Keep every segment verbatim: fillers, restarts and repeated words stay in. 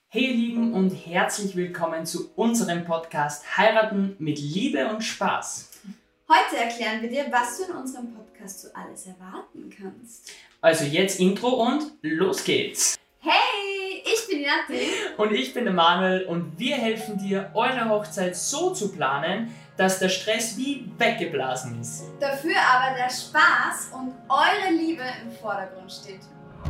Hey ihr Lieben und herzlich willkommen zu unserem Podcast Heiraten mit Liebe und Spaß. Heute erklären wir dir, was du in unserem Podcast so alles erwarten kannst. Also jetzt Intro und los geht's. Hey, ich bin die Nati. Und ich bin der Manuel und wir helfen dir, eure Hochzeit so zu planen, dass der Stress wie weggeblasen ist. Dafür aber der Spaß und eure Liebe im Vordergrund steht.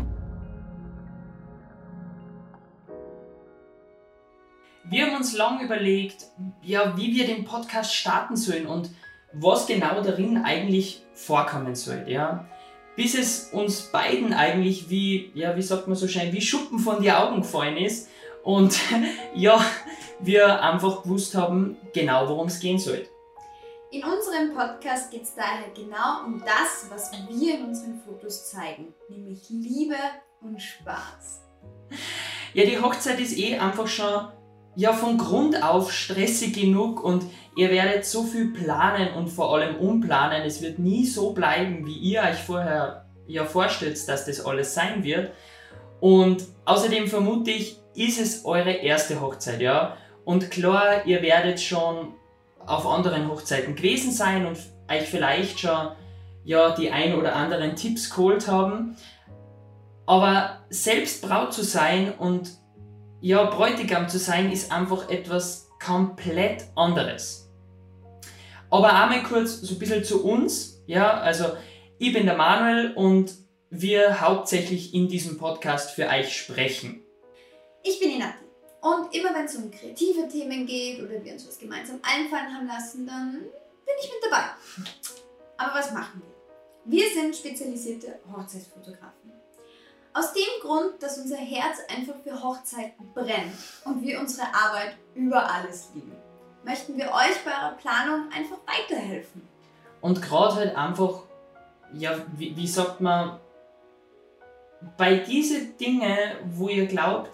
Wir haben uns lange überlegt, ja, wie wir den Podcast starten sollen und was genau darin eigentlich vorkommen soll. Ja? Bis es uns beiden eigentlich wie, ja, wie sagt man so schön, wie Schuppen von die Augen gefallen ist und ja, wir einfach gewusst haben, genau worum es gehen soll. In unserem Podcast geht es daher genau um das, was wir in unseren Fotos zeigen, nämlich Liebe und Spaß. Ja, die Hochzeit ist eh einfach schon ja, von Grund auf stressig genug und ihr werdet so viel planen und vor allem umplanen. Es wird nie so bleiben, wie ihr euch vorher ja vorstellt, dass das alles sein wird. Und außerdem vermute ich, ist es eure erste Hochzeit, ja. Und klar, ihr werdet schon auf anderen Hochzeiten gewesen sein und euch vielleicht schon ja, die ein oder anderen Tipps geholt haben. Aber selbst Braut zu sein und ja, Bräutigam zu sein, ist einfach etwas komplett anderes. Aber einmal kurz so ein bisschen zu uns. Ja, also ich bin der Manuel und wir hauptsächlich in diesem Podcast für euch sprechen. Ich bin die Nati. Und immer wenn es um kreative Themen geht oder wir uns was gemeinsam einfallen haben lassen, dann bin ich mit dabei. Aber was machen wir? Wir sind spezialisierte Hochzeitsfotografen. Aus dem Grund, dass unser Herz einfach für Hochzeiten brennt und wir unsere Arbeit über alles lieben, möchten wir euch bei eurer Planung einfach weiterhelfen. Und gerade halt einfach, ja, wie, wie sagt man, bei diesen Dingen, wo ihr glaubt,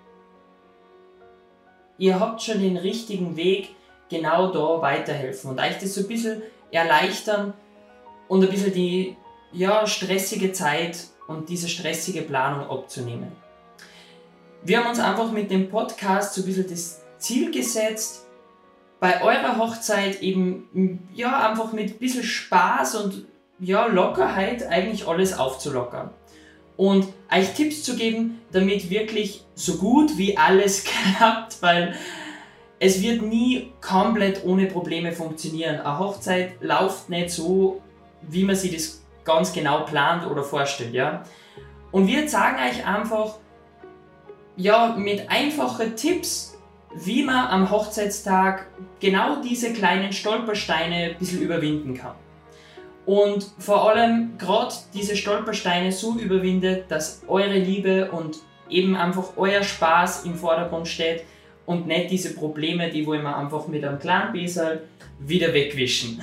ihr habt schon den richtigen Weg, genau da weiterhelfen und euch das so ein bisschen erleichtern und ein bisschen die ja, stressige Zeit und diese stressige Planung abzunehmen. Wir haben uns einfach mit dem Podcast so ein bisschen das Ziel gesetzt, bei eurer Hochzeit eben ja, einfach mit ein bisschen Spaß und ja, Lockerheit eigentlich alles aufzulockern. Und euch Tipps zu geben, damit wirklich so gut wie alles klappt, weil es wird nie komplett ohne Probleme funktionieren. Eine Hochzeit läuft nicht so, wie man sich das ganz genau plant oder vorstellt, ja. Und wir zeigen euch einfach, ja, mit einfachen Tipps, wie man am Hochzeitstag genau diese kleinen Stolpersteine ein bisschen überwinden kann. Und vor allem gerade diese Stolpersteine so überwindet, dass eure Liebe und eben einfach euer Spaß im Vordergrund steht und nicht diese Probleme, die wollen wir einfach mit einem kleinen Besel wieder wegwischen.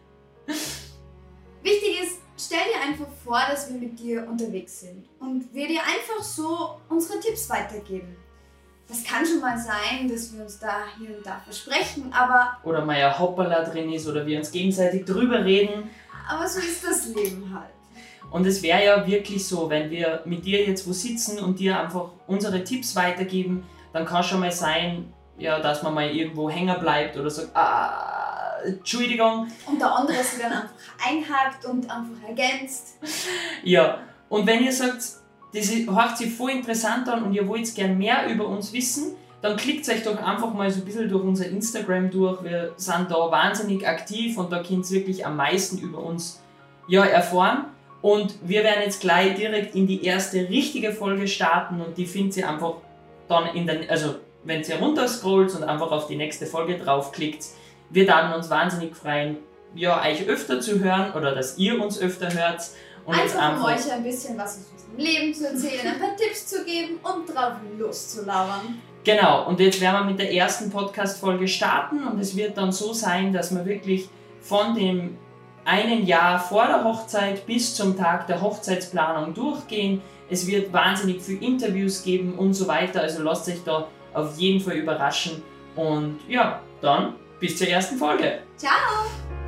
Wichtig ist, stell dir einfach vor, dass wir mit dir unterwegs sind und wir dir einfach so unsere Tipps weitergeben. Das kann schon mal sein, dass wir uns da hier und da versprechen, aber... Oder mal ein Hoppala drin ist oder wir uns gegenseitig drüber reden. Aber so ist das Leben halt. Und es wäre ja wirklich so, wenn wir mit dir jetzt wo sitzen und dir einfach unsere Tipps weitergeben, dann kann schon mal sein, ja, dass man mal irgendwo hängen bleibt oder sagt, ah, Entschuldigung. Und der andere sich dann einfach einhakt und einfach ergänzt. Ja, und wenn ihr sagt, das hört sich voll interessant an und ihr wollt gerne mehr über uns wissen, dann klickt euch doch einfach mal so ein bisschen durch unser Instagram durch. Wir sind da wahnsinnig aktiv und da könnt ihr wirklich am meisten über uns ja, erfahren. Und wir werden jetzt gleich direkt in die erste richtige Folge starten und die findet ihr einfach dann in den, also wenn ihr runterscrollt und einfach auf die nächste Folge draufklickt. Wir dann uns wahnsinnig freuen, ja, euch öfter zu hören oder dass ihr uns öfter hört. Und einfach, jetzt einfach um euch ein bisschen was aus unserem Leben zu erzählen, ein paar Tipps zu geben und drauf loszulauern. Genau, und jetzt werden wir mit der ersten Podcast-Folge starten und es wird dann so sein, dass wir wirklich von dem einen Jahr vor der Hochzeit bis zum Tag der Hochzeitsplanung durchgehen. Es wird wahnsinnig viele Interviews geben und so weiter, also lasst euch da auf jeden Fall überraschen und ja, dann bis zur ersten Folge. Ciao!